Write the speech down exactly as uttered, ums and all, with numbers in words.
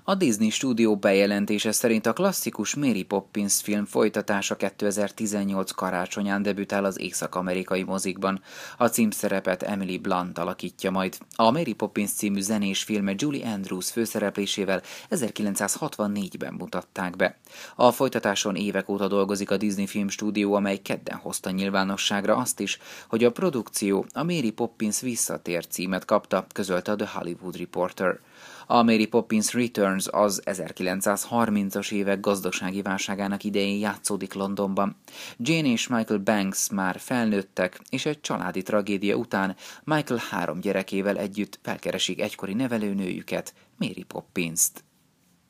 A Disney stúdió bejelentése szerint a klasszikus Mary Poppins film folytatása kétezer-tizennyolc karácsonyán debütál az észak-amerikai mozikban. A címszerepet Emily Blunt alakítja majd. A Mary Poppins című zenés filmet Julie Andrews főszereplésével ezerkilencszázhatvannégyben mutatták be. A folytatáson évek óta dolgozik a Disney filmstúdió, amely kedden hozta nyilvánosságra azt is, hogy a produkció a Mary Poppins visszatér címet kapta, közölte a The Hollywood Reporter. A Mary Poppins Returns az ezerkilencszázharmincas évek gazdasági válságának idején játszódik Londonban. Jane és Michael Banks már felnőttek, és egy családi tragédia után Michael három gyerekével együtt felkeresik egykori nevelőnőjüket, Mary Poppinst.